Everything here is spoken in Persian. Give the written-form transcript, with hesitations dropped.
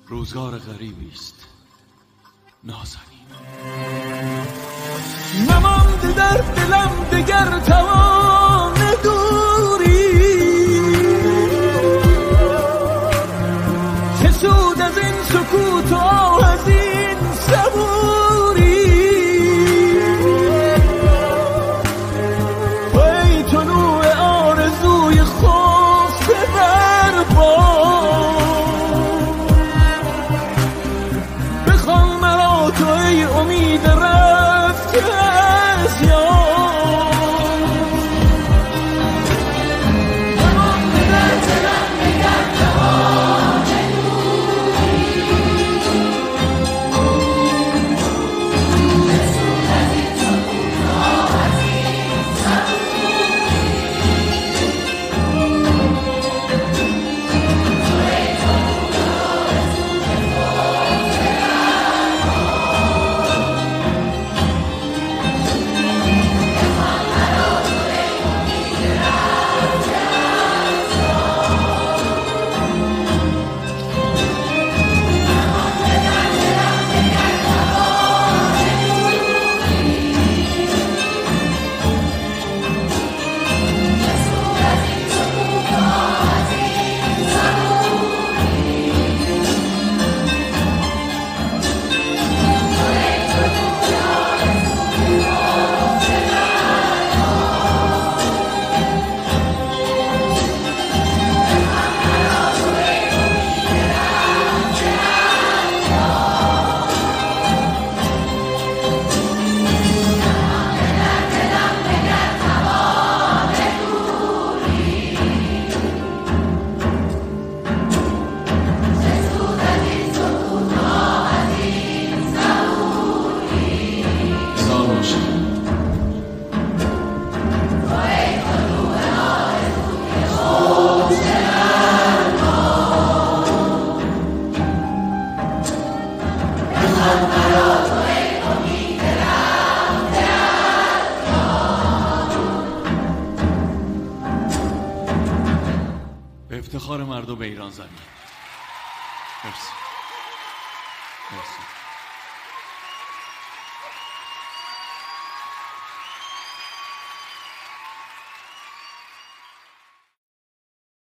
روزگار غریبی است نازنین. نمانده در دلم دگر توان دوری، چه سود از این سکوت و از این صبوری. ای طلوع آرزوی خفته در بخوان مرا تو ای امید رفته از یاد. به افتخار مردم ایران زمین. مرسی.